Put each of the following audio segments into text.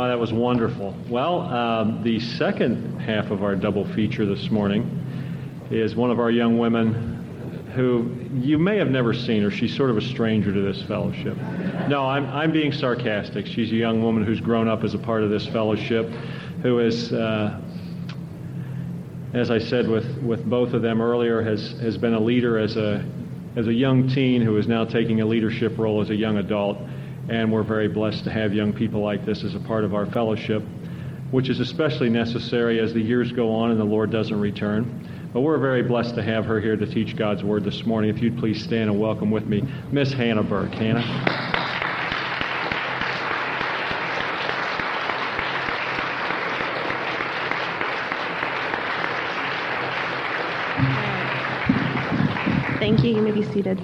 That was wonderful. Well, the second half of our double feature this morning is one of our young women who you may have never seen her. She's sort of a stranger to this fellowship. No, I'm being sarcastic. She's a young woman who's grown up as a part of this fellowship, who is, as I said with both of them earlier, has been a leader as a young teen who is now taking a leadership role as a young adult. And we're very blessed to have young people like this as a part of our fellowship, which is especially necessary as the years go on and the Lord doesn't return. But we're very blessed to have her here to teach God's Word this morning. If you'd please stand and welcome with me Miss Hannah Burke. Hannah. Thank you. You may be seated.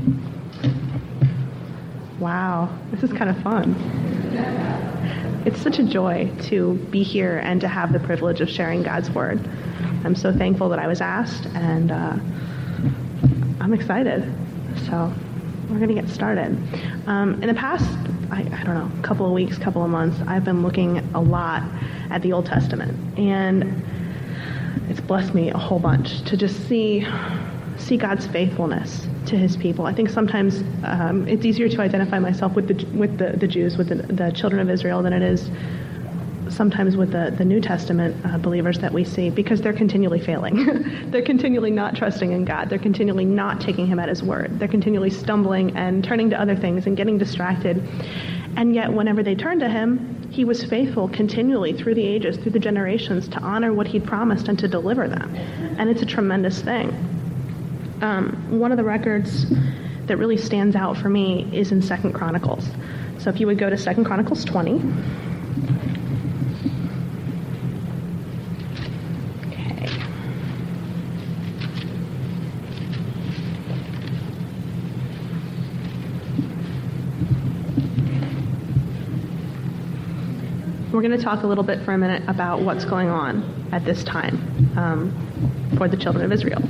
Wow, this is kind of fun. It's such a joy to be here and to have the privilege of sharing God's Word. I'm so thankful that I was asked, and I'm excited. So we're going to get started. In the past, I don't know, couple of weeks, couple of months, I've been looking a lot at the Old Testament, and it's blessed me a whole bunch to just see God's faithfulness to His people. I think sometimes it's easier to identify myself with the Jews, with the children of Israel, than it is sometimes with the New Testament believers that we see, because they're continually failing. They're continually not trusting in God. They're continually not taking Him at His word. They're continually stumbling and turning to other things and getting distracted. And yet, whenever they turned to Him, He was faithful continually through the ages, through the generations, to honor what He'd promised and to deliver them. And it's a tremendous thing. One of the records that really stands out for me is in 2 Chronicles. So if you would go to 2 Chronicles 20. Okay. We're going to talk a little bit for a minute about what's going on at this time for the children of Israel.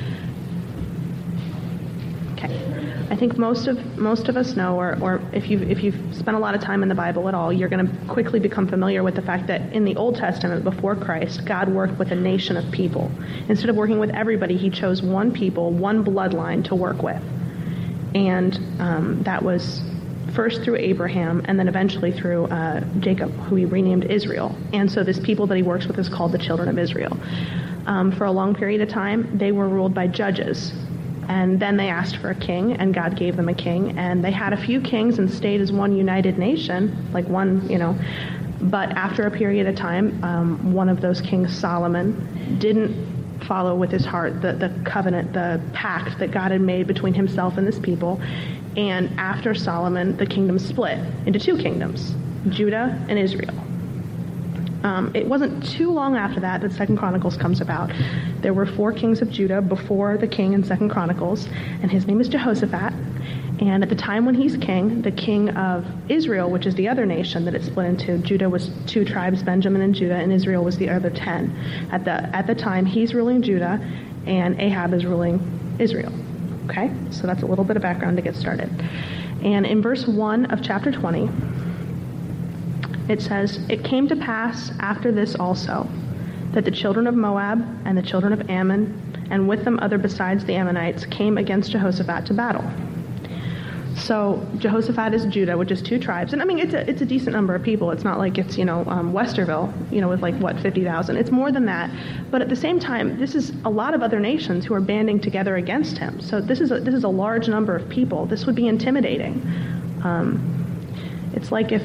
I think most of us know, or if you've spent a lot of time in the Bible at all, you're going to quickly become familiar with the fact that in the Old Testament, before Christ, God worked with a nation of people. Instead of working with everybody, He chose one people, one bloodline to work with. And that was first through Abraham, and then eventually through Jacob, who He renamed Israel. And so this people that He works with is called the children of Israel. For a long period of time, they were ruled by judges. And then they asked for a king, and God gave them a king. And they had a few kings and stayed as one united nation, like one, But after a period of time, one of those kings, Solomon, didn't follow with his heart the covenant, the pact that God had made between Himself and this people. And after Solomon, the kingdom split into two kingdoms, Judah and Israel. It wasn't too long after that 2 Chronicles comes about. There were 4 kings of Judah before the king in 2 Chronicles, and his name is Jehoshaphat. And at the time when he's king, the king of Israel, which is the other nation that it split into, Judah was 2 tribes, Benjamin and Judah, and Israel was the other 10. At the time, he's ruling Judah, and Ahab is ruling Israel. Okay? So that's a little bit of background to get started. And in verse 1 of chapter 20, it says, "It came to pass after this also, that the children of Moab and the children of Ammon, and with them other besides the Ammonites, came against Jehoshaphat to battle." So Jehoshaphat is Judah, which is 2 tribes. And I mean, it's a decent number of people. It's not like it's, Westerville, with 50,000. It's more than that. But at the same time, this is a lot of other nations who are banding together against him. So this is a large number of people. This would be intimidating. It's like if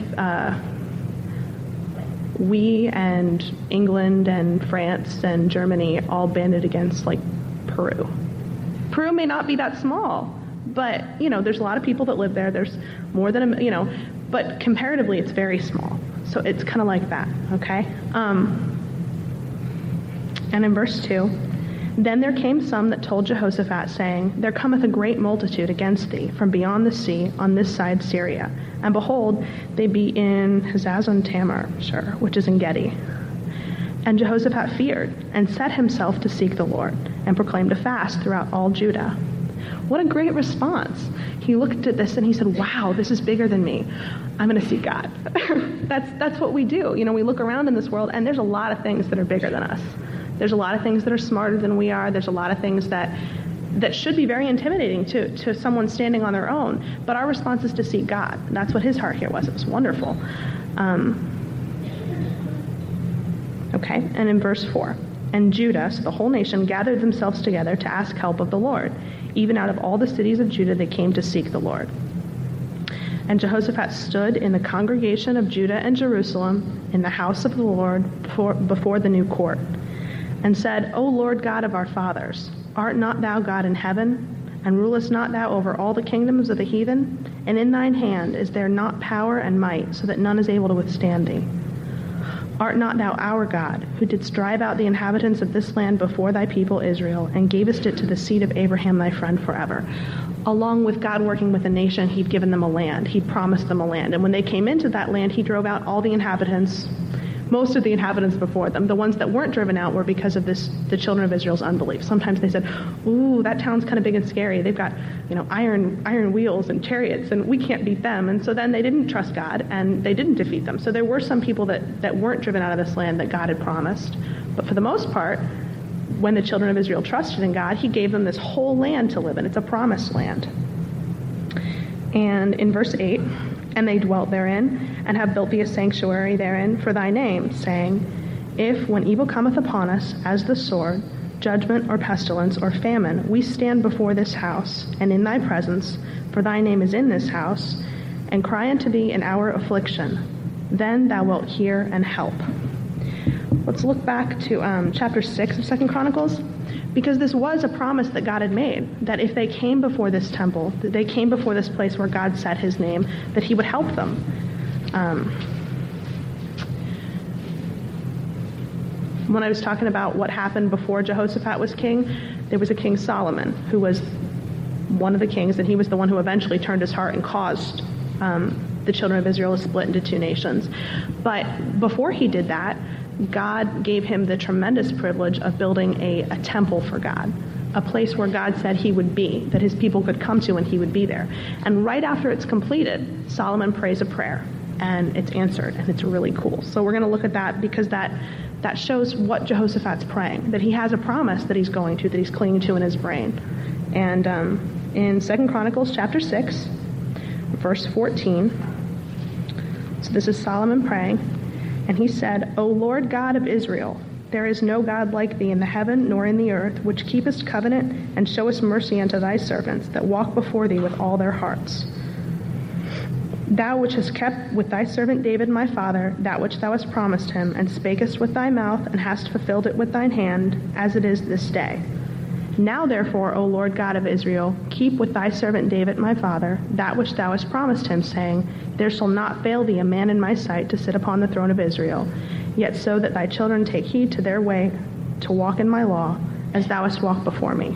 we and England and France and Germany all banded against, Peru. Peru may not be that small, but, there's a lot of people that live there. There's more than but comparatively it's very small. So it's kind of like that, okay? And in verse 2, "Then there came some that told Jehoshaphat, saying, There cometh a great multitude against thee from beyond the sea on this side Syria. And behold, they be in Hazazon Tamar, which is in Gedi. And Jehoshaphat feared, and set himself to seek the Lord, and proclaimed a fast throughout all Judah." What a great response. He looked at this and he said, wow, this is bigger than me. I'm going to seek God. That's what we do. We look around in this world, and there's a lot of things that are bigger than us. There's a lot of things that are smarter than we are. There's a lot of things that should be very intimidating to someone standing on their own. But our response is to seek God. And that's what his heart here was. It was wonderful. Okay, and in verse 4, and Judah, so the whole nation, gathered themselves together to ask help of the Lord. Even out of all the cities of Judah they came to seek the Lord. And Jehoshaphat stood in the congregation of Judah and Jerusalem in the house of the Lord before the new court, and said, O Lord God of our fathers, art not thou God in heaven, and rulest not thou over all the kingdoms of the heathen? And in thine hand is there not power and might, so that none is able to withstand thee? Art not thou our God, who didst drive out the inhabitants of this land before thy people Israel, and gavest it to the seed of Abraham thy friend forever? Along with God working with a nation, he'd given them a land. He'd promised them a land. And when they came into that land, he drove out all the inhabitants, most of the inhabitants before them. The ones that weren't driven out were because of the children of Israel's unbelief. Sometimes they said, ooh, that town's kind of big and scary. They've got, iron wheels and chariots, and we can't beat them. And so then they didn't trust God, and they didn't defeat them. So there were some people that weren't driven out of this land that God had promised. But for the most part, when the children of Israel trusted in God, he gave them this whole land to live in. It's a promised land. And in verse 8, and they dwelt therein, and have built thee a sanctuary therein for thy name, saying, if, when evil cometh upon us, as the sword, judgment, or pestilence, or famine, we stand before this house, and in thy presence, for thy name is in this house, and cry unto thee in our affliction, then thou wilt hear and help. Let's look back to chapter 6 of 2 Chronicles, because this was a promise that God had made, that if they came before this temple, that they came before this place where God set his name, that he would help them. When I was talking about what happened before Jehoshaphat was king, there was a King Solomon, who was one of the kings, and he was the one who eventually turned his heart and caused the children of Israel to split into two nations. But before he did that, God gave him the tremendous privilege of building a temple for God, a place where God said he would be, that his people could come to and he would be there. And right after it's completed, Solomon prays a prayer, and it's answered, and it's really cool. So we're going to look at that, because that shows what Jehoshaphat's praying, that he has a promise that he's going to, that he's clinging to in his brain. And in 2 Chronicles chapter 6, verse 14, so this is Solomon praying, and he said, O Lord God of Israel, there is no God like thee in the heaven nor in the earth, which keepest covenant and showest mercy unto thy servants that walk before thee with all their hearts. Thou which hast kept with thy servant David my father that which thou hast promised him, and spakest with thy mouth, and hast fulfilled it with thine hand, as it is this day. Now therefore, O Lord God of Israel, keep with thy servant David my father that which thou hast promised him, saying, there shall not fail thee a man in my sight to sit upon the throne of Israel, yet so that thy children take heed to their way to walk in my law, as thou hast walked before me.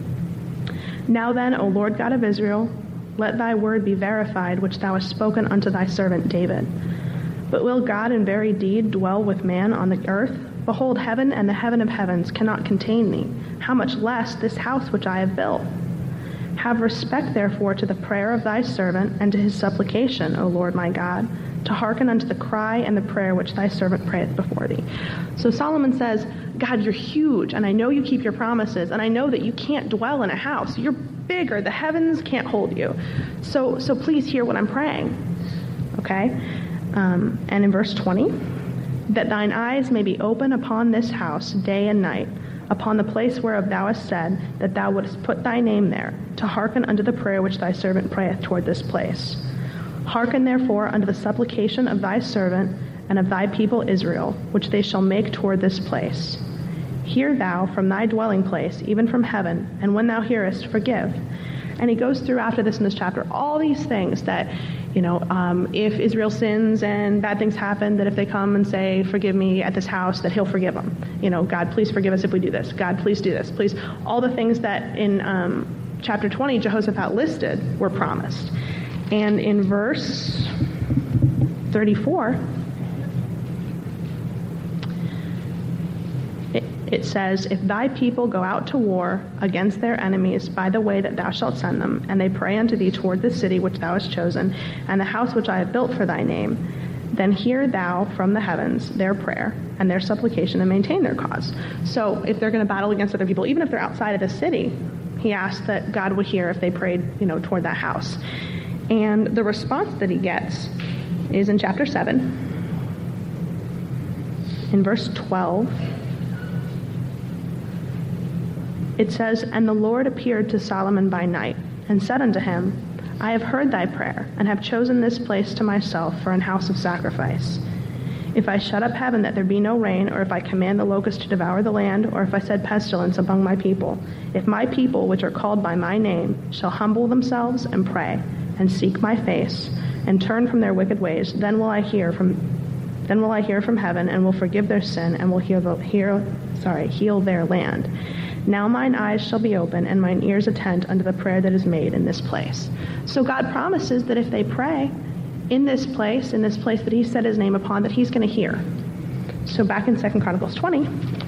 Now then, O Lord God of Israel, let thy word be verified, which thou hast spoken unto thy servant David. But will God in very deed dwell with man on the earth? Behold, heaven and the heaven of heavens cannot contain thee. How much less this house which I have built? Have respect, therefore, to the prayer of thy servant, and to his supplication, O Lord my God, to hearken unto the cry and the prayer which thy servant prayeth before thee. So Solomon says, God, you're huge, and I know you keep your promises, and I know that you can't dwell in a house. You're bigger. The heavens can't hold you. So please hear what I'm praying. Okay? And in verse 20, that thine eyes may be open upon this house day and night, upon the place whereof thou hast said that thou wouldst put thy name there, to hearken unto the prayer which thy servant prayeth toward this place. Hearken therefore unto the supplication of thy servant and of thy people Israel, which they shall make toward this place. Hear thou from thy dwelling place, even from heaven, and when thou hearest, forgive. And he goes through after this in this chapter all these things that, if Israel sins and bad things happen, that if they come and say, forgive me at this house, that he'll forgive them. God, please forgive us if we do this. God, please do this. Please. All the things that in chapter 20 Jehoshaphat listed were promised. And in verse 34, it says, "If thy people go out to war against their enemies by the way that thou shalt send them, and they pray unto thee toward the city which thou hast chosen, and the house which I have built for thy name, then hear thou from the heavens their prayer and their supplication and maintain their cause." So if they're going to battle against other people, even if they're outside of the city, he asked that God would hear if they prayed, toward that house. And the response that he gets is in chapter 7, in verse 12. It says, "And the Lord appeared to Solomon by night, and said unto him, I have heard thy prayer, and have chosen this place to myself for an house of sacrifice. If I shut up heaven that there be no rain, or if I command the locust to devour the land, or if I set pestilence among my people, if my people, which are called by my name, shall humble themselves and pray, and seek my face, and turn from their wicked ways, then will I hear from heaven, and will forgive their sin, and will heal their land. Now mine eyes shall be open, and mine ears attend unto the prayer that is made in this place." So God promises that if they pray in this place that he set his name upon, that he's going to hear. So back in 2 Chronicles 20,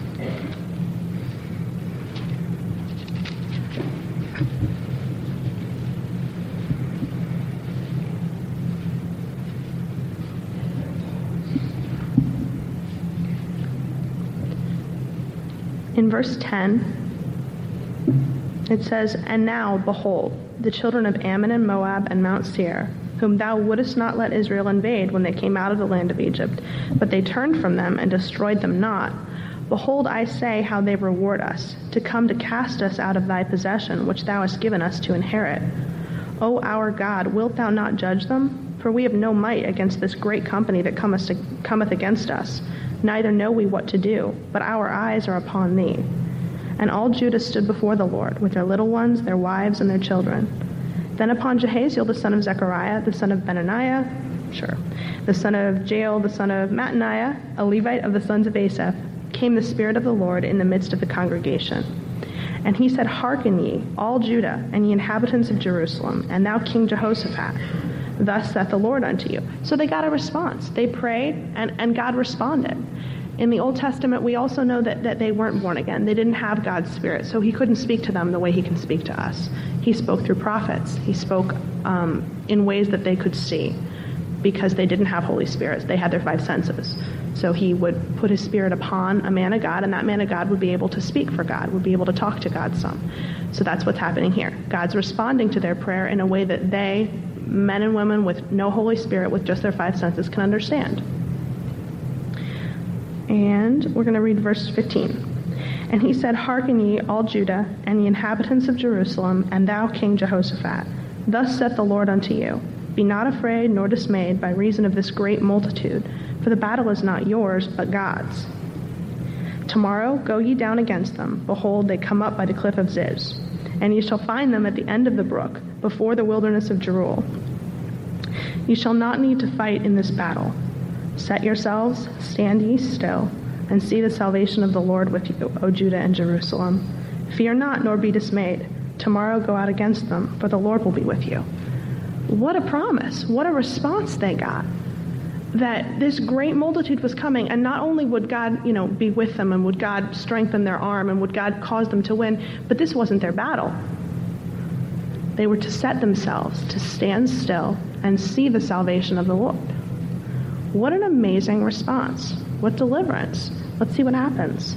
in verse 10, it says, "And now, behold, the children of Ammon and Moab and Mount Seir, whom thou wouldest not let Israel invade when they came out of the land of Egypt, but they turned from them and destroyed them not. Behold, I say how they reward us, to come to cast us out of thy possession, which thou hast given us to inherit. O our God, wilt thou not judge them? For we have no might against this great company that cometh against us, neither know we what to do, but our eyes are upon thee." And all Judah stood before the Lord, with their little ones, their wives, and their children. Then upon Jehaziel the son of Zechariah, the son of Benaniah, the son of Jael, the son of Mattaniah, a Levite of the sons of Asaph, came the Spirit of the Lord in the midst of the congregation. And he said, "Hearken ye, all Judah, and ye inhabitants of Jerusalem, and thou King Jehoshaphat. Thus saith the Lord unto you." So they got a response. They prayed, and God responded. In the Old Testament, we also know that they weren't born again. They didn't have God's Spirit, so he couldn't speak to them the way he can speak to us. He spoke through prophets. He spoke in ways that they could see, because they didn't have Holy Spirits. They had their five senses. So he would put his Spirit upon a man of God, and that man of God would be able to speak for God, would be able to talk to God some. So that's what's happening here. God's responding to their prayer in a way that they, men and women with no Holy Spirit, with just their five senses, can understand. And we're going to read verse 15. "And he said, Hearken ye, all Judah, and ye inhabitants of Jerusalem, and thou King Jehoshaphat. Thus saith the Lord unto you, Be not afraid nor dismayed by reason of this great multitude, for the battle is not yours, but God's. Tomorrow go ye down against them. Behold, they come up by the cliff of Ziz. And ye shall find them at the end of the brook, before the wilderness of Jeruel. Ye shall not need to fight in this battle. Set yourselves, stand ye still, and see the salvation of the Lord with you, O Judah and Jerusalem. Fear not, nor be dismayed. Tomorrow go out against them, for the Lord will be with you." What a promise. What a response they got. That this great multitude was coming, and not only would God, be with them, and would God strengthen their arm, and would God cause them to win, but this wasn't their battle. They were to set themselves, to stand still, and see the salvation of the Lord. What an amazing response. What deliverance. Let's see what happens.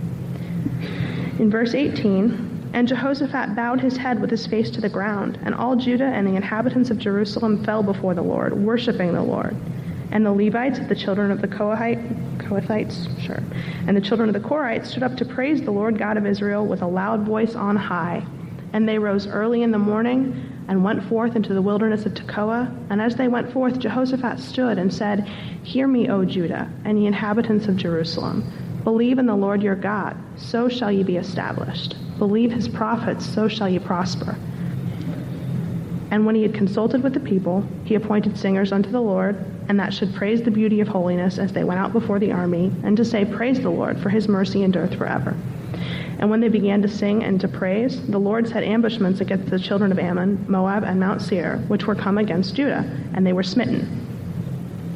In verse 18, "And Jehoshaphat bowed his head with his face to the ground, and all Judah and the inhabitants of Jerusalem fell before the Lord, worshiping the Lord. And the Levites, the children of the Kohathites, and the children of the Korites stood up to praise the Lord God of Israel with a loud voice on high. And they rose early in the morning and went forth into the wilderness of Tekoa. And as they went forth, Jehoshaphat stood and said, Hear me, O Judah, and ye inhabitants of Jerusalem. Believe in the Lord your God, so shall ye be established. Believe his prophets, so shall ye prosper. And when he had consulted with the people, he appointed singers unto the Lord, and that should praise the beauty of holiness as they went out before the army, and to say, Praise the Lord, for his mercy endureth forever. And when they began to sing and to praise, the Lord set ambushments against the children of Ammon, Moab, and Mount Seir, which were come against Judah, and they were smitten.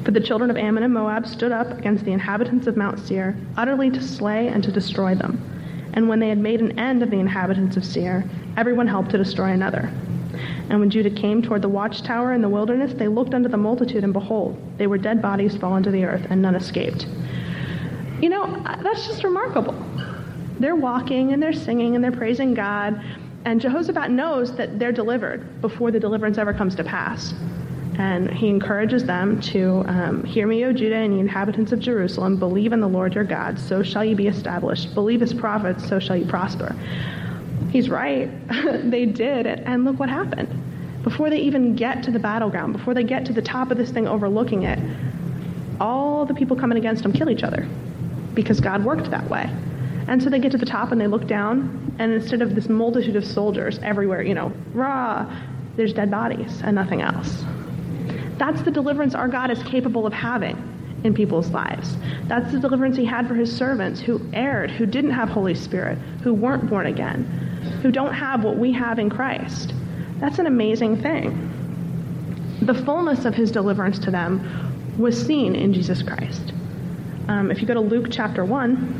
For the children of Ammon and Moab stood up against the inhabitants of Mount Seir, utterly to slay and to destroy them. And when they had made an end of the inhabitants of Seir, everyone helped to destroy another. And when Judah came toward the watchtower in the wilderness, they looked unto the multitude, and behold, they were dead bodies fallen to the earth, and none escaped. You know, that's just remarkable. They're walking, and they're singing, and they're praising God, and Jehoshaphat knows that they're delivered before the deliverance ever comes to pass. And he encourages them to, hear me, O Judah, and ye inhabitants of Jerusalem, believe in the Lord your God, so shall ye be established. Believe his prophets, so shall ye prosper. He's right. They did, and look what happened. Before they even get to the battleground, before they get to the top of this thing overlooking it, all the people coming against them kill each other because God worked that way. And so they get to the top and they look down, and instead of this multitude of soldiers everywhere, rah, there's dead bodies and nothing else. That's the deliverance our God is capable of having in people's lives. That's the deliverance he had for his servants who erred, who didn't have Holy Spirit, who weren't born again, who don't have what we have in Christ. That's an amazing thing. The fullness of his deliverance to them was seen in Jesus Christ. If you go to Luke chapter 1,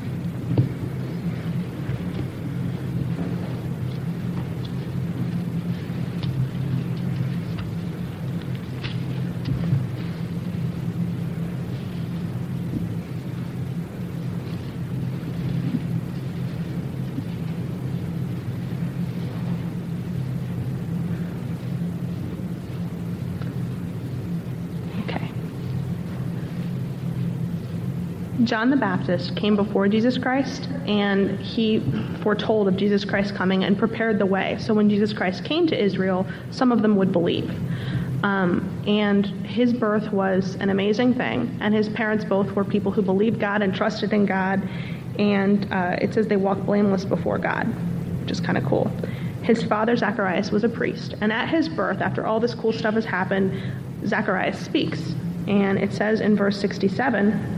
John the Baptist came before Jesus Christ, and he foretold of Jesus Christ coming and prepared the way. So when Jesus Christ came to Israel, some of them would believe. And his birth was an amazing thing, and his parents both were people who believed God and trusted in God, and it says they walked blameless before God, which is kind of cool. His father, Zacharias, was a priest, and at his birth, after all this cool stuff has happened, Zacharias speaks, and it says in verse 67,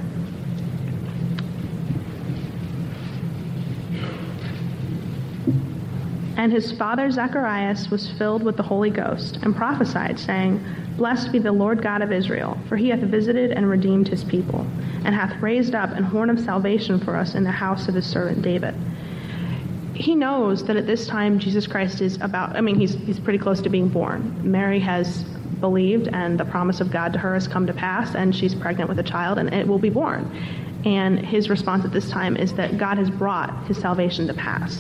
and his father Zacharias was filled with the Holy Ghost, and prophesied, saying, Blessed be the Lord God of Israel, for he hath visited and redeemed his people, and hath raised up an horn of salvation for us in the house of his servant David. He knows that at this time Jesus Christ is he's pretty close to being born. Mary has believed, and the promise of God to her has come to pass, and she's pregnant with a child, and it will be born. And his response at this time is that God has brought his salvation to pass.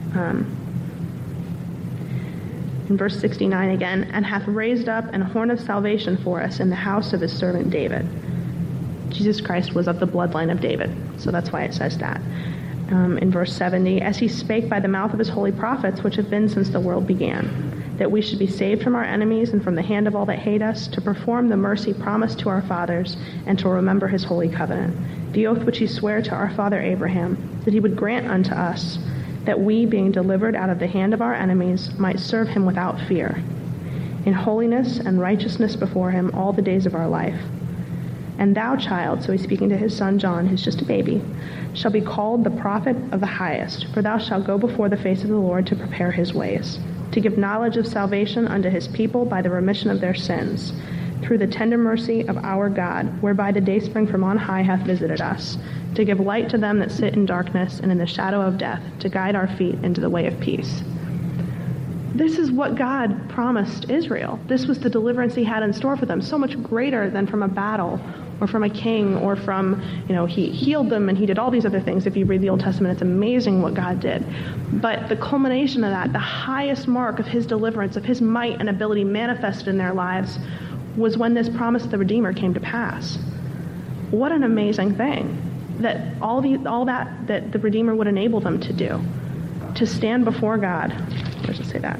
In verse 69 again, and hath raised up an horn of salvation for us in the house of his servant David. Jesus Christ was of the bloodline of David, so that's why it says that. In verse 70, as he spake by the mouth of his holy prophets, which have been since the world began, that we should be saved from our enemies and from the hand of all that hate us, to perform the mercy promised to our fathers, and to remember his holy covenant, the oath which he sware to our father Abraham, that he would grant unto us, that we, being delivered out of the hand of our enemies, might serve him without fear, in holiness and righteousness before him all the days of our life. And thou, child, so he's speaking to his son John, who's just a baby, shall be called the prophet of the highest, for thou shalt go before the face of the Lord to prepare his ways, to give knowledge of salvation unto his people by the remission of their sins, through the tender mercy of our God, whereby the dayspring from on high hath visited us, to give light to them that sit in darkness and in the shadow of death, to guide our feet into the way of peace. This is what God promised Israel. This was the deliverance he had in store for them, so much greater than from a battle or from a king or from, he healed them and he did all these other things. If you read the Old Testament, it's amazing what God did. But the culmination of that, the highest mark of his deliverance, of his might and ability manifested in their lives, was when this promise of the Redeemer came to pass. What an amazing thing that all that the Redeemer would enable them to do, to stand before God. Where does it say that?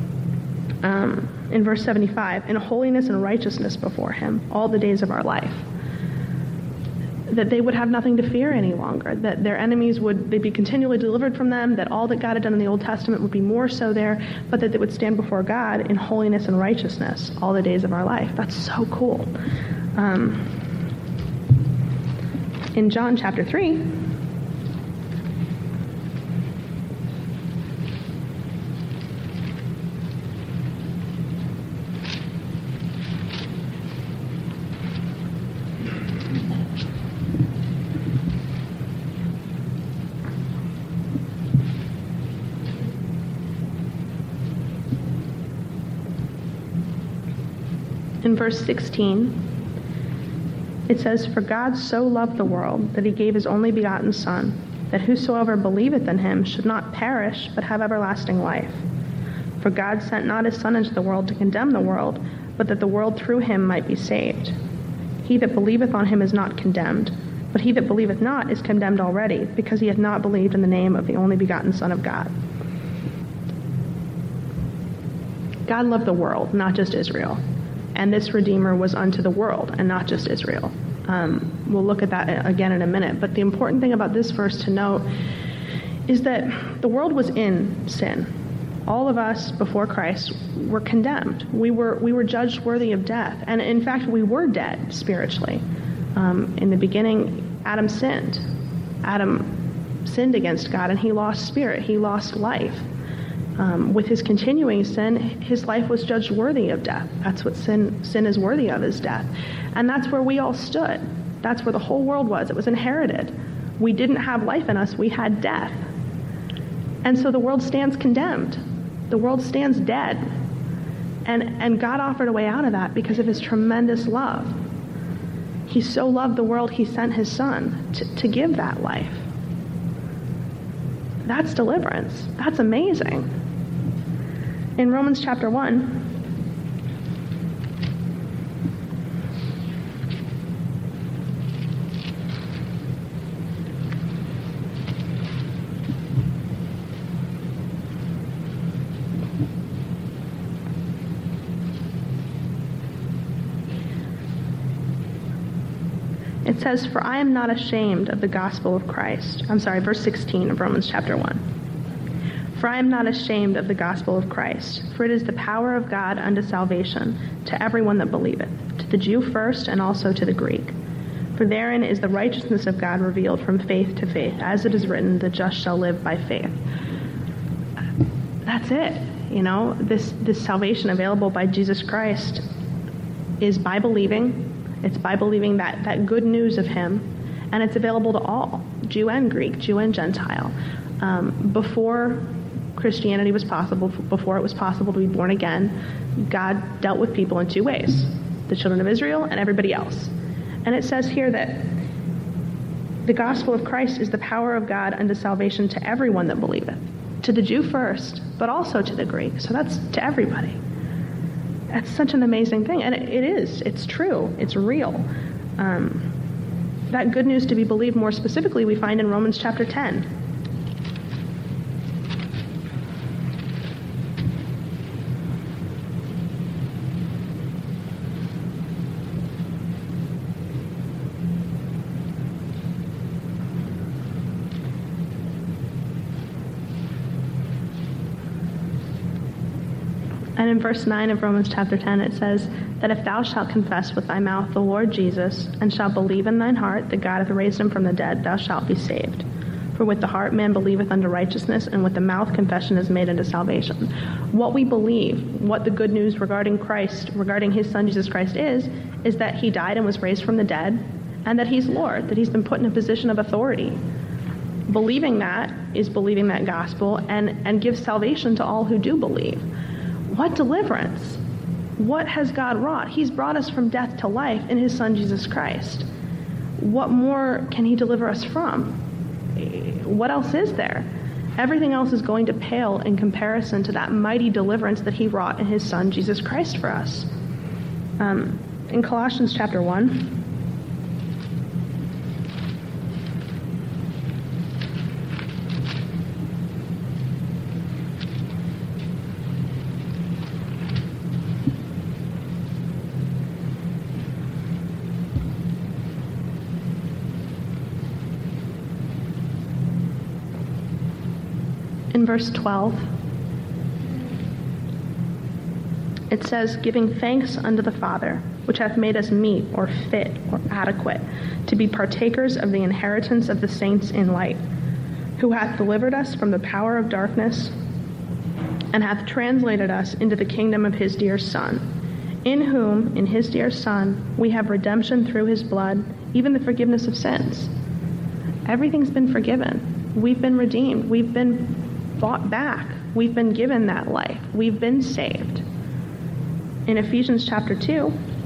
In verse 75, in holiness and righteousness before him all the days of our life. That they would have nothing to fear any longer, that their enemies they'd be continually delivered from them, that all that God had done in the Old Testament would be more so there, but that they would stand before God in holiness and righteousness all the days of our life. That's so cool. In John chapter 3, In verse 16, it says, "For God so loved the world that he gave his only begotten Son, that whosoever believeth in him should not perish, but have everlasting life. For God sent not his Son into the world to condemn the world, but that the world through him might be saved. He that believeth on him is not condemned, but he that believeth not is condemned already, because he hath not believed in the name of the only begotten Son of God." God loved the world, not just Israel. And this Redeemer was unto the world, and not just Israel. We'll look at that again in a minute. But the important thing about this verse to note is that the world was in sin. All of us before Christ were condemned. We were judged worthy of death. And in fact, we were dead spiritually. In the beginning, Adam sinned. Adam sinned against God, and he lost spirit. He lost life. With his continuing sin, his life was judged worthy of death. That's what sin is worthy of, is death. And that's where we all stood. That's where the whole world was. It was inherited. We didn't have life in us. We had death. And so the world stands condemned. The world stands dead. And God offered a way out of that because of his tremendous love. He so loved the world, he sent his Son to give that life. That's deliverance. That's amazing. In Romans chapter 1, it says, "For I am not ashamed of the gospel of Christ." I'm sorry, verse 16 of Romans chapter 1. "For I am not ashamed of the gospel of Christ, for it is the power of God unto salvation to everyone that believeth, to the Jew first and also to the Greek. For therein is the righteousness of God revealed from faith to faith, as it is written, the just shall live by faith." That's it. This salvation available by Jesus Christ is by believing. It's by believing that good news of him, and it's available to all, Jew and Greek, Jew and Gentile. Before Christianity was possible, before it was possible to be born again, God dealt with people in two ways, the children of Israel and everybody else. And it says here that the gospel of Christ is the power of God unto salvation to everyone that believeth, to the Jew first, but also to the Greek. So that's to everybody. That's such an amazing thing. And it is. It's true. It's real. That good news to be believed more specifically we find in Romans chapter 10. And in verse 9 of Romans chapter 10, it says that if thou shalt confess with thy mouth the Lord Jesus, and shalt believe in thine heart that God hath raised him from the dead, thou shalt be saved. For with the heart man believeth unto righteousness, and with the mouth confession is made unto salvation. What we believe, what the good news regarding Christ, regarding his Son Jesus Christ is that he died and was raised from the dead, and that he's Lord, that he's been put in a position of authority. Believing that is believing that gospel and gives salvation to all who do believe. What deliverance? What has God wrought? He's brought us from death to life in his Son, Jesus Christ. What more can he deliver us from? What else is there? Everything else is going to pale in comparison to that mighty deliverance that he wrought in his Son, Jesus Christ, for us. In Colossians chapter 1, in verse 12, it says, "Giving thanks unto the Father, which hath made us meet, or fit, or adequate, to be partakers of the inheritance of the saints in light, who hath delivered us from the power of darkness, and hath translated us into the kingdom of his dear Son, in whom, in his dear Son, we have redemption through his blood, even the forgiveness of sins." Everything's been forgiven. We've been redeemed. We've been bought back. We've been given that life. We've been saved. In Ephesians chapter 2,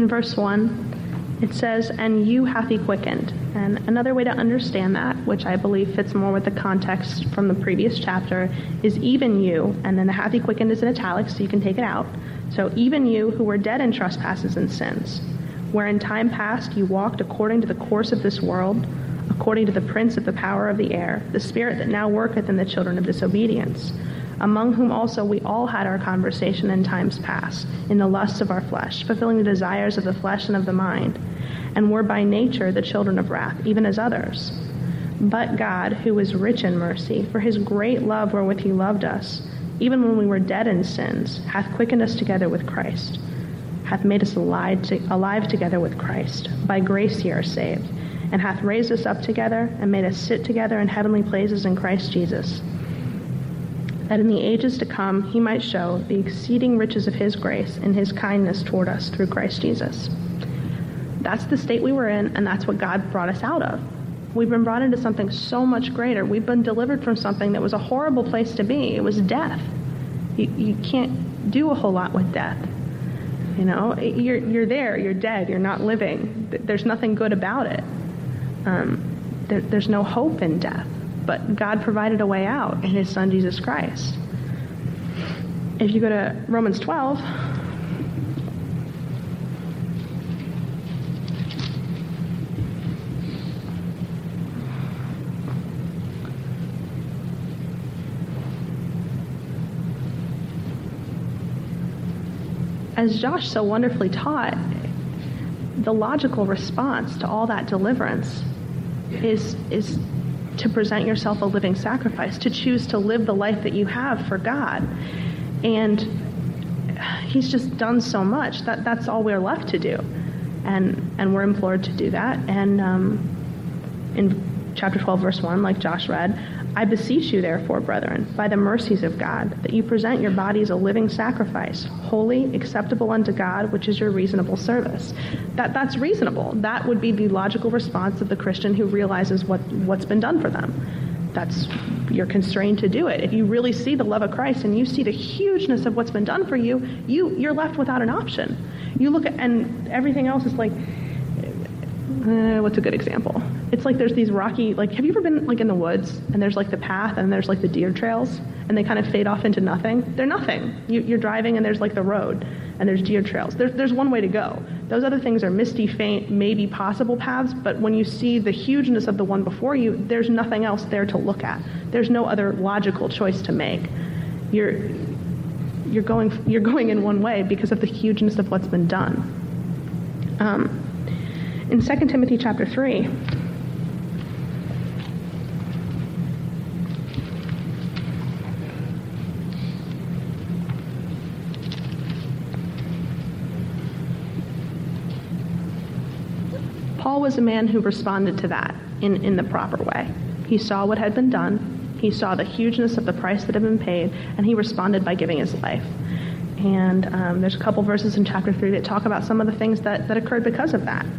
in verse 1, it says, "And you hath he quickened." And another way to understand that, which I believe fits more with the context from the previous chapter, is "even you," and then the "hath he quickened" is in italics, so you can take it out. So, "even you who were dead in trespasses and sins, where in time past you walked according to the course of this world, according to the prince of the power of the air, the spirit that now worketh in the children of disobedience, among whom also we all had our conversation in times past, in the lusts of our flesh, fulfilling the desires of the flesh and of the mind, and were by nature the children of wrath, even as others. But God, who is rich in mercy, for his great love wherewith he loved us, even when we were dead in sins, hath quickened us together with Christ, hath made us alive together with Christ. By grace ye are saved, and hath raised us up together, and made us sit together in heavenly places in Christ Jesus, that in the ages to come he might show the exceeding riches of his grace and his kindness toward us through Christ Jesus. That's the state we were in, and that's what God brought us out of. We've been brought into something so much greater. We've been delivered from something that was a horrible place to be. It was death. You can't do a whole lot with death. You know, you're there, you're dead, you're not living. There's nothing good about it. There's no hope in death. But God provided a way out in his son, Jesus Christ. If you go to Romans 12, as Josh so wonderfully taught, the logical response to all that deliverance is to present yourself a living sacrifice, to choose to live the life that you have for God. And he's just done so much. That's all we're left to do. And we're implored to do that. And in chapter 12, verse 1, like Josh read, "I beseech you, therefore, brethren, by the mercies of God, that you present your bodies a living sacrifice, holy, acceptable unto God, which is your reasonable service." That's reasonable. That would be the logical response of the Christian who realizes what's been done for them. You're constrained to do it. If you really see the love of Christ and you see the hugeness of what's been done for you, you're left without an option. You look at, and everything else is like, what's a good example? It's like there's these rocky, like, have you ever been like in the woods and there's like the path and there's like the deer trails and they kind of fade off into nothing? They're nothing. You're driving and there's like the road and there's deer trails. There's one way to go. Those other things are misty, faint, maybe possible paths, but when you see the hugeness of the one before you, there's nothing else there to look at. There's no other logical choice to make. You're going in one way because of the hugeness of what's been done. In 2 Timothy chapter 3, Paul was a man who responded to that in the proper way. He saw what had been done, he saw the hugeness of the price that had been paid, and he responded by giving his life. And there's a couple verses in chapter 3 that talk about some of the things that occurred because of that.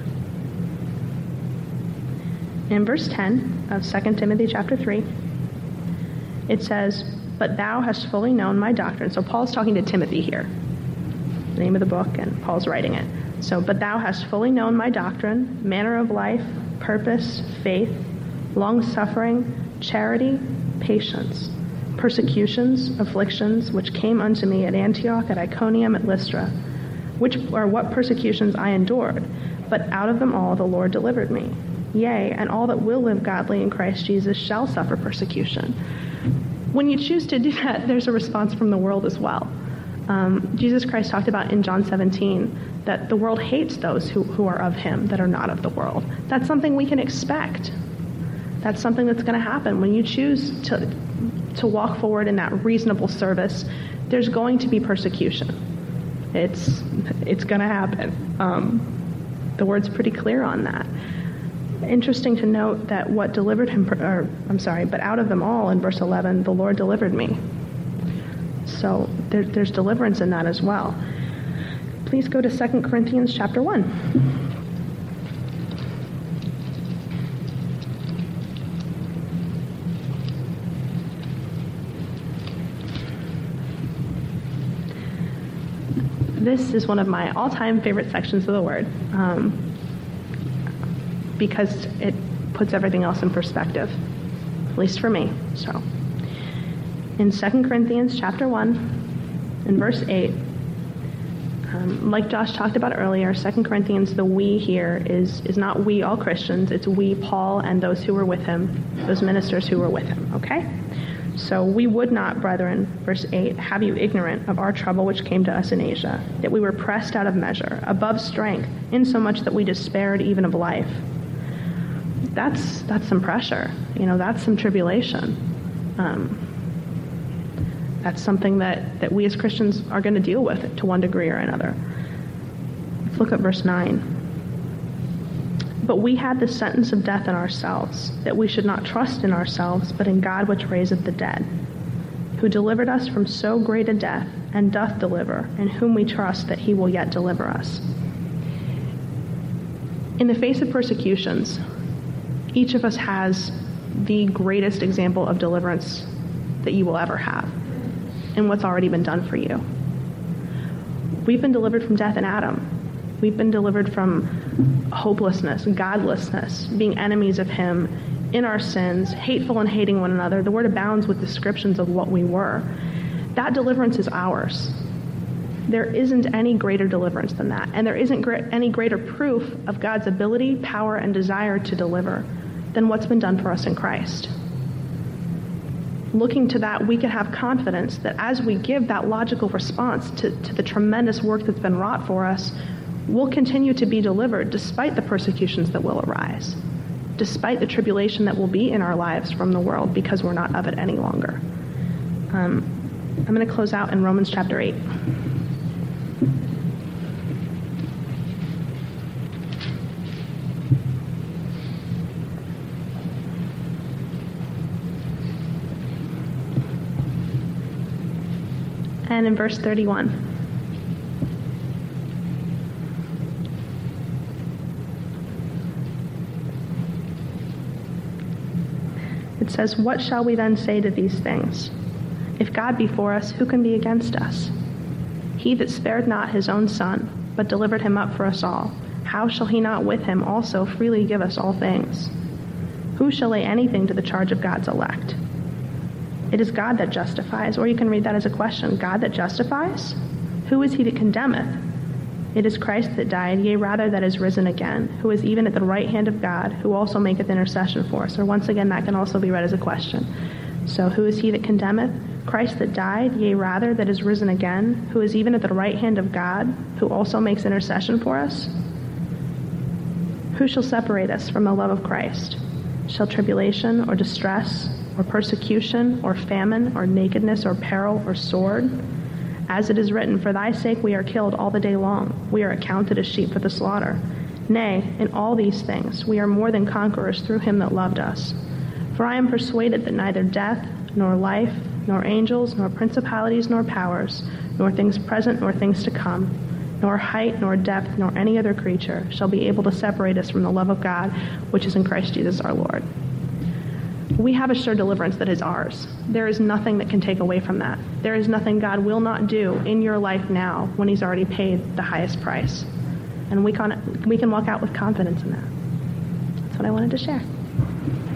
In verse 10 of 2 Timothy chapter 3, it says, "But thou hast fully known my doctrine." So Paul's talking to Timothy here, the name of the book, and Paul's writing it. So, "But thou hast fully known my doctrine, manner of life, purpose, faith, long-suffering, charity, patience, persecutions, afflictions, which came unto me at Antioch, at Iconium, at Lystra, which are what persecutions I endured, but out of them all the Lord delivered me. Yea, and all that will live godly in Christ Jesus shall suffer persecution." When you choose to do that, there's a response from the world as well. Jesus Christ talked about in John 17 that the world hates those who are of him, that are not of the world. That's something we can expect. That's something that's going to happen. When you choose to walk forward in that reasonable service, there's going to be persecution. It's going to happen. The word's pretty clear on that. Interesting to note that what delivered him, but out of them all, in verse 11, the Lord delivered me. So there's deliverance in that as well. Please go to 2 Corinthians chapter 1. This is one of my all-time favorite sections of the Word because it puts everything else in perspective, at least for me. So, in 2 Corinthians chapter 1, in verse 8, like Josh talked about earlier, 2 Corinthians, the we here is not we, all Christians. It's we, Paul, and those who were with him, those ministers who were with him, okay? So we would not, brethren, verse 8, have you ignorant of our trouble which came to us in Asia, that we were pressed out of measure, above strength, insomuch that we despaired even of life. That's some pressure. That's some tribulation. That's something that we as Christians are going to deal with to one degree or another. Let's look at verse 9. But we had the sentence of death in ourselves, that we should not trust in ourselves, but in God which raiseth the dead, who delivered us from so great a death, and doth deliver, in whom we trust that he will yet deliver us. In the face of persecutions, each of us has the greatest example of deliverance that you will ever have, and what's already been done for you. We've been delivered from death in Adam. We've been delivered from hopelessness, godlessness, being enemies of him in our sins, hateful and hating one another. The Word abounds with descriptions of what we were. That deliverance is ours. There isn't any greater deliverance than that. And there isn't any greater proof of God's ability, power, and desire to deliver than what's been done for us in Christ. Looking to that, we can have confidence that as we give that logical response to the tremendous work that's been wrought for us, we'll continue to be delivered despite the persecutions that will arise, despite the tribulation that will be in our lives from the world because we're not of it any longer. I'm going to close out in Romans chapter 8. And in verse 31. It says, "What shall we then say to these things? If God be for us, who can be against us? He that spared not his own Son, but delivered him up for us all, how shall he not with him also freely give us all things? Who shall lay anything to the charge of God's elect? It is God that justifies," or you can read that as a question, God that justifies? Who is he that condemneth? It is Christ that died, yea, rather that is risen again, who is even at the right hand of God, who also maketh intercession for us. Or once again, that can also be read as a question. So who is he that condemneth? Christ that died, yea, rather that is risen again, who is even at the right hand of God, who also makes intercession for us. Who shall separate us from the love of Christ? Shall tribulation or distress or persecution or famine or nakedness or peril or sword? As it is written, for thy sake we are killed all the day long. We are accounted as sheep for the slaughter. Nay, in all these things we are more than conquerors through him that loved us. For I am persuaded that neither death, nor life, nor angels, nor principalities, nor powers, nor things present, nor things to come, nor height, nor depth, nor any other creature shall be able to separate us from the love of God, which is in Christ Jesus our Lord. We have a sure deliverance that is ours. There is nothing that can take away from that. There is nothing God will not do in your life now when he's already paid the highest price. And we can walk out with confidence in that. That's what I wanted to share.